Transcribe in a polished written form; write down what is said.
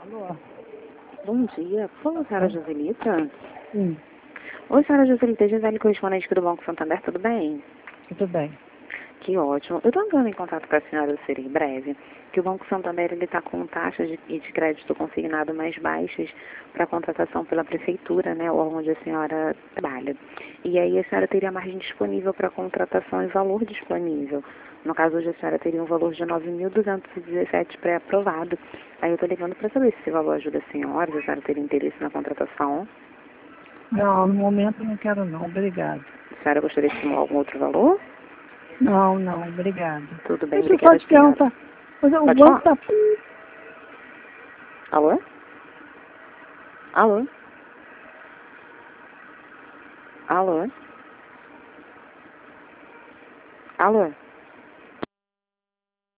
Alô? Bom dia. Por favor, senhora Joselita? Sim, Oi, senhora Joselita. Gisele, correspondente aqui do Banco Santander, tudo bem? tudo bem. Que ótimo. Eu estou entrando em contato com a senhora, seria em breve, que o Banco Santander está com taxas de crédito consignado mais baixas para contratação pela prefeitura, né, onde a senhora trabalha. E aí a senhora teria margem disponível para contratação e valor disponível. No caso, hoje a senhora teria um valor de 9.217 pré-aprovado. Aí eu estou ligando para saber se esse valor ajuda a senhora, se a senhora teria interesse na contratação. Não, no momento não quero não, obrigado. A senhora gostaria de simular algum outro valor? Não, não, obrigado. Tudo bem, Deixa eu só obrigada, te senhora. perguntar. O Pode banco falar? tá... Alô? Alô? Alô? Alô?